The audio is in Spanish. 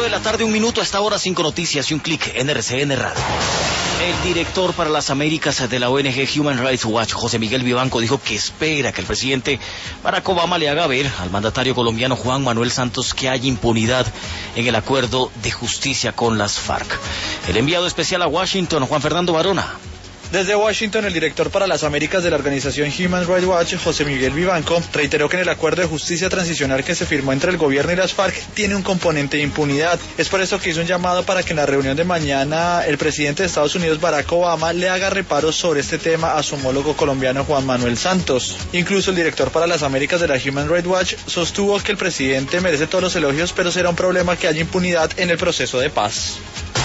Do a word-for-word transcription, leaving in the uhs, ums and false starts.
de la tarde, un minuto. Hasta ahora, cinco noticias y un clic en R C N Radio. El director para las Américas de la O N G Human Rights Watch, José Miguel Vivanco, dijo que espera que el presidente Barack Obama le haga ver al mandatario colombiano Juan Manuel Santos que hay impunidad en el acuerdo de justicia con las FARC. El enviado especial a Washington, Juan Fernando Barona. Desde Washington, el director para las Américas de la organización Human Rights Watch, José Miguel Vivanco, reiteró que en el acuerdo de justicia transicional que se firmó entre el gobierno y las FARC tiene un componente de impunidad. Es por eso que hizo un llamado para que en la reunión de mañana el presidente de Estados Unidos, Barack Obama, le haga reparos sobre este tema a su homólogo colombiano Juan Manuel Santos. Incluso el director para las Américas de la Human Rights Watch sostuvo que el presidente merece todos los elogios, pero será un problema que haya impunidad en el proceso de paz.